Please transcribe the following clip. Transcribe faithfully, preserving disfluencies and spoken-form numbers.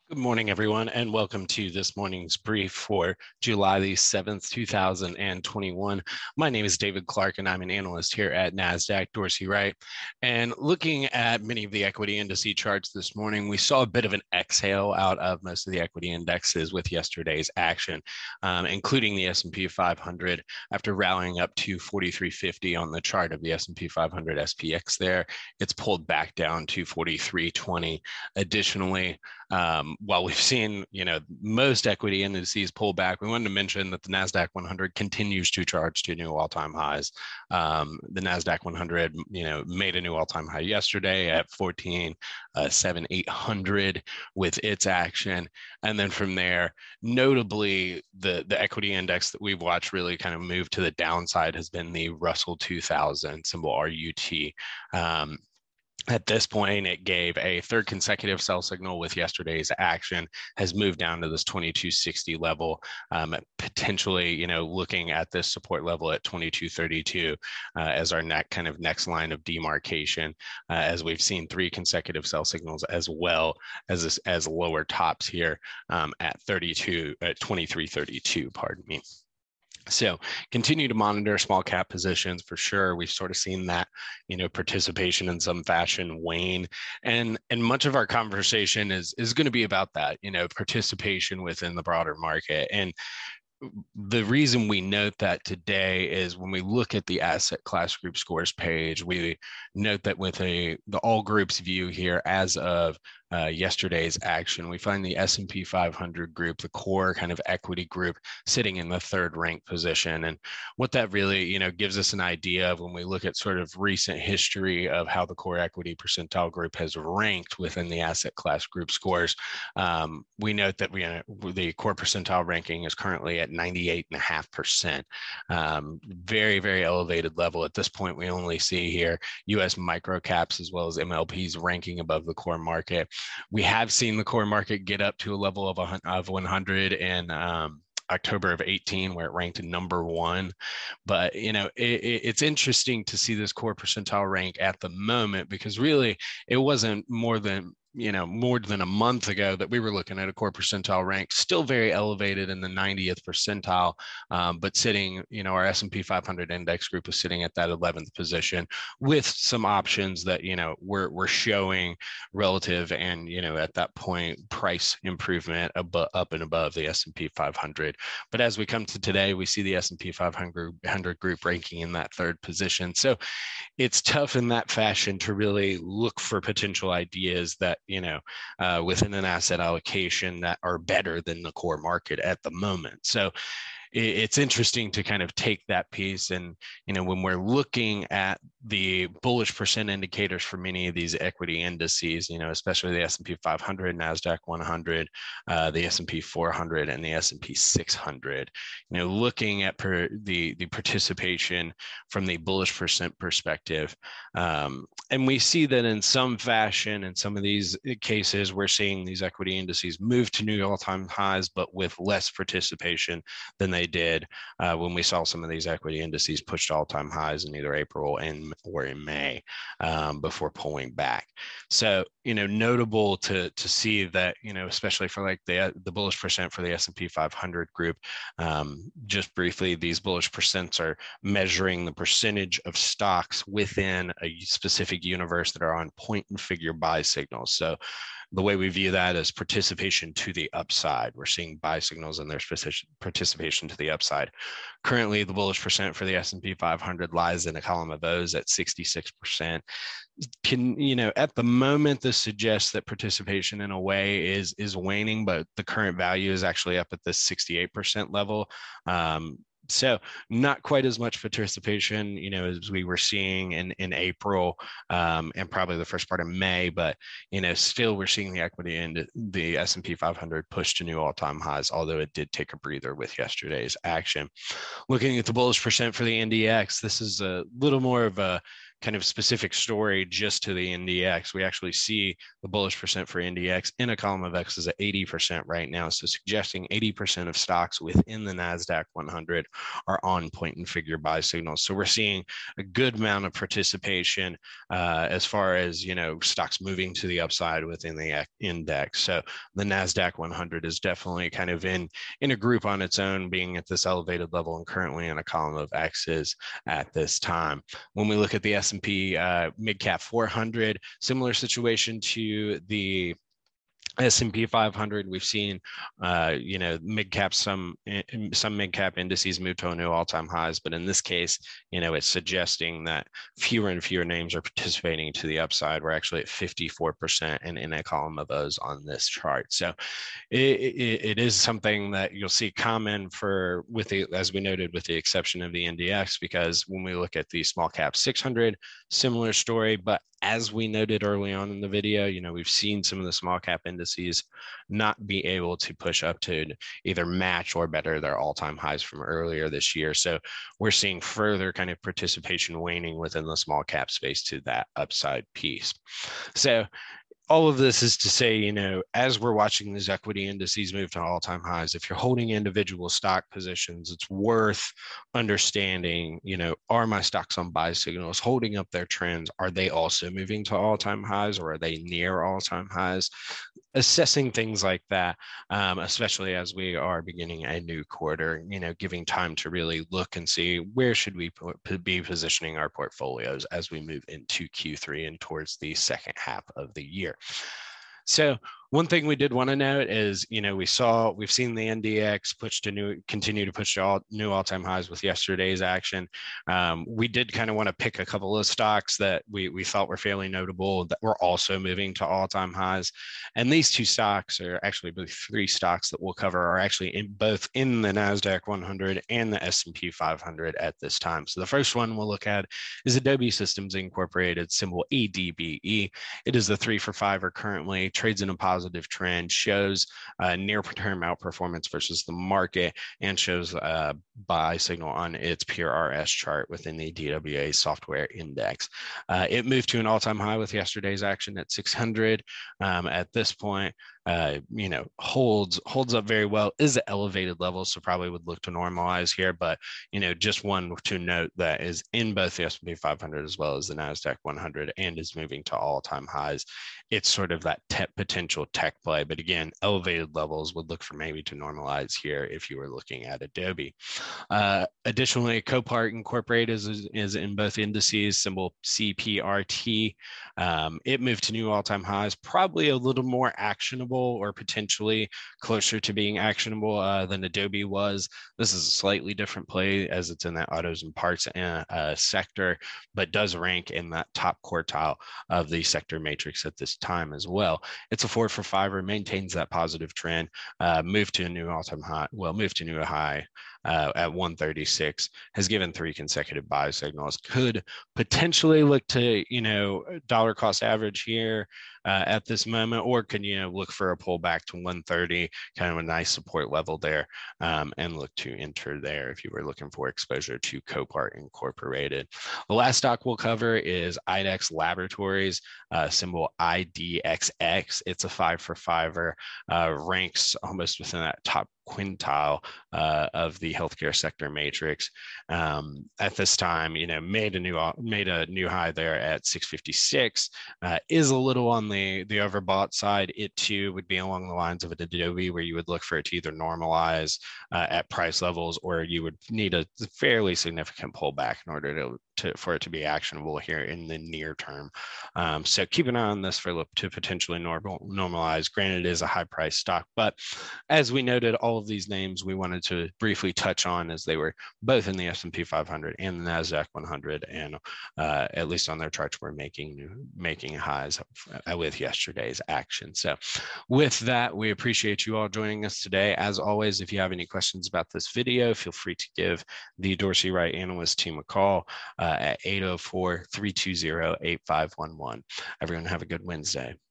Good morning, everyone, and welcome to this morning's brief for July the seventh, two thousand twenty-one. My name is David Clark, and I'm an analyst here at NASDAQ Dorsey Wright. And looking at many of the equity indice charts this morning, we saw a bit of an exhale out of most of the equity indexes with yesterday's action, um, including the S and P five hundred after rallying up to forty-three fifty on the chart of the S and P five hundred S P X there. It's pulled back down to forty-three twenty. Additionally, um, while we've seen, you know, most equity indices pull back, we wanted to mention that the NASDAQ one hundred continues to charge to new all-time highs. Um, the NASDAQ one hundred, you know, made a new all-time high yesterday at fourteen seven eight hundred with its action. And then from there, notably, the, the equity index that we've watched really kind of move to the downside has been the Russell two thousand, symbol R U T. Um, At this point, it gave a third consecutive sell signal with yesterday's action, has moved down to this twenty-two sixty level, um, potentially, you know, looking at this support level at twenty-two thirty-two uh, as our next kind of next line of demarcation, uh, as we've seen three consecutive sell signals as well as this, as lower tops here um, at thirty-two, at twenty-three thirty-two, pardon me. So continue to monitor small cap positions for sure. We've sort of seen that, you know, participation in some fashion wane, and and much of our conversation is is going to be about that, you know, participation within the broader market. And the reason we note that today is when we look at the asset class group scores page, we note that with a the all groups view here as of uh, yesterday's action, we find the S and P five hundred group, the core kind of equity group, sitting in the third ranked position. And what that really, you know, gives us an idea of when we look at sort of recent history of how the core equity percentile group has ranked within the asset class group scores. Um, we note that we uh, the core percentile ranking is currently at ninety-eight point five percent. Um, very, very elevated level. At this point, we only see here U S micro caps as well as M L Ps ranking above the core market. We have seen the core market get up to a level of, a, of one hundred in um, October of eighteen, where it ranked number one. But, you know, it, it, it's interesting to see this core percentile rank at the moment, because really it wasn't more than you know, more than a month ago that we were looking at a core percentile rank, still very elevated in the ninetieth percentile, um, but sitting, you know, our S and P five hundred index group is sitting at that eleventh position with some options that, you know, we're, we're showing relative and, you know, at that point, price improvement above, up and above the S and P five hundred. But as we come to today, we see the S and P five hundred group ranking in that third position. So it's tough in that fashion to really look for potential ideas that, you know, uh, within an asset allocation that are better than the core market at the moment. So it's interesting to kind of take that piece. And, you know, when we're looking at the bullish percent indicators for many of these equity indices, you know, especially the S and P five hundred, NASDAQ one hundred, uh, the S and P four hundred, and the S and P six hundred, you know, looking at per, the, the participation from the bullish percent perspective. Um, and we see that in some fashion, in some of these cases, we're seeing these equity indices move to new all-time highs, but with less participation than they did uh, when we saw some of these equity indices push to all-time highs in either April and or in May um, before pulling back. So, you know, notable to to see that, you know, especially for like the the bullish percent for the S and P five hundred group. Um, just briefly, these bullish percents are measuring the percentage of stocks within a specific universe that are on point and figure buy signals. So the way we view that is participation to the upside. We're seeing buy signals and their participation to the upside. Currently, the bullish percent for the S and P five hundred lies in a column of O's at sixty-six percent. Can, you know, at the moment, this suggests that participation in a way is is waning, but the current value is actually up at the sixty-eight percent level. Um, So not quite as much participation, you know, as we were seeing in, in April um, and probably the first part of May, but, you know, still we're seeing the equity in the S and P five hundred push to new all-time highs, although it did take a breather with yesterday's action. Looking at the bullish percent for the N D X, this is a little more of a kind of specific story just to the N D X. We actually see the bullish percent for N D X in a column of X is at eighty percent right now. So suggesting eighty percent of stocks within the NASDAQ one hundred are on point and figure buy signals. So we're seeing a good amount of participation uh, as far as, you know, stocks moving to the upside within the index. So the NASDAQ one hundred is definitely kind of in, in a group on its own, being at this elevated level and currently in a column of X's at this time. When we look at the S and P uh, mid-cap four hundred, similar situation to the S and P five hundred, we've seen, uh, you know, mid cap, some some mid cap indices move to new all time highs, but in this case, you know, it's suggesting that fewer and fewer names are participating to the upside. We're actually at fifty-four percent and in a column of those on this chart. So it, it, it is something that you'll see common for, with the, as we noted, with the exception of the N D X, because when we look at the small cap six hundred, similar story, but as we noted early on in the video, you know, we've seen some of the small cap indices not be able to push up to either match or better their all-time highs from earlier this year. So we're seeing further kind of participation waning within the small cap space to that upside piece. So all of this is to say, you know, as we're watching these equity indices move to all-time highs, if you're holding individual stock positions, it's worth understanding, you know, are my stocks on buy signals holding up their trends? Are they also moving to all-time highs, or are they near all-time highs? Assessing things like that, um, especially as we are beginning a new quarter, you know, giving time to really look and see where should we be positioning our portfolios as we move into Q three and towards the second half of the year. So one thing we did want to note is, you know, we saw, we've seen the N D X push to new, continue to push to all new all-time highs with yesterday's action. Um, we did kind of want to pick a couple of stocks that we, we thought were fairly notable that were also moving to all-time highs. And these two stocks, are actually three stocks that we'll cover, are actually in both in the NASDAQ one hundred and the S and P five hundred at this time. So the first one we'll look at is Adobe Systems Incorporated, symbol A D B E. It is the three for five or currently, trades in a positive positive trend, shows uh, near-term outperformance versus the market, and shows a uh, buy signal on its P R S chart within the D W A software index. Uh, it moved to an all-time high with yesterday's action at six hundred. Um, at this point, uh, you know, holds holds up very well, is at elevated levels, so probably would look to normalize here. But, you know, just one to note that is in both the S and P five hundred as well as the NASDAQ one hundred and is moving to all-time highs. It's sort of that te- potential tech play, but again, elevated levels would look for maybe to normalize here if you were looking at Adobe. Uh, additionally, Copart Incorporated is, is in both indices, symbol C P R T. Um, it moved to new all-time highs, probably a little more actionable or potentially closer to being actionable uh, than Adobe was. This is a slightly different play as it's in that autos and parts uh, uh, sector, but does rank in that top quartile of the sector matrix at this time as well. It's a four for five, or maintains that positive trend, uh, moved to a new all-time high, well, moved to new high uh, at one thirty-six, has given three consecutive buy signals, could potentially look to, you know, dollar cost average here uh, at this moment, or can, you know, look for a pullback to one thirty, kind of a nice support level there, um, and look to enter there if you were looking for exposure to Copart Incorporated. The last stock we'll cover is IDEXX Laboratories, uh, symbol I D X X. It's a five for fiver, uh, ranks almost within that top quintile uh, of the healthcare sector matrix. Um, at this time, you know, made a new made a new high there at six fifty-six. Uh, is a little on the the overbought side. It too would be along the lines of an Adobe, where you would look for it to either normalize uh, at price levels, or you would need a fairly significant pullback in order to, to for it to be actionable here in the near term. Um, so keep an eye on this for to potentially normal, normalize. Granted, it is a high price stock, but as we noted, all of these names we wanted to briefly touch on, as they were both in the S and P five hundred and the NASDAQ one hundred, and uh, at least on their charts, we're making new, making highs with yesterday's action. So with that, we appreciate you all joining us today. As always, if you have any questions about this video, feel free to give the Dorsey Wright Analyst team a call uh, at eight oh four, three two zero, eight five one one. Everyone have a good Wednesday.